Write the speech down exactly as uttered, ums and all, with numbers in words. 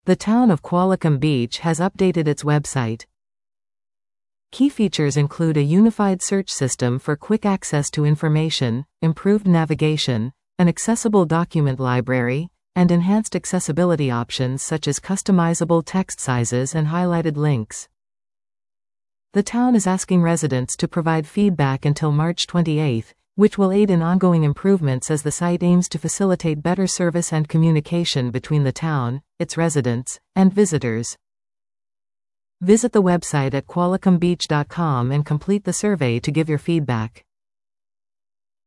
The town of Qualicum Beach has updated its website. Key features include a unified search system for quick access to information, improved navigation, an accessible document library, and enhanced accessibility options such as customizable text sizes and highlighted links. The town is asking residents to provide feedback until March twenty-eighth, which will aid in ongoing improvements as the site aims to facilitate better service and communication between the town, its residents, and visitors. Visit the website at qualicum beach dot com and complete the survey to give your feedback.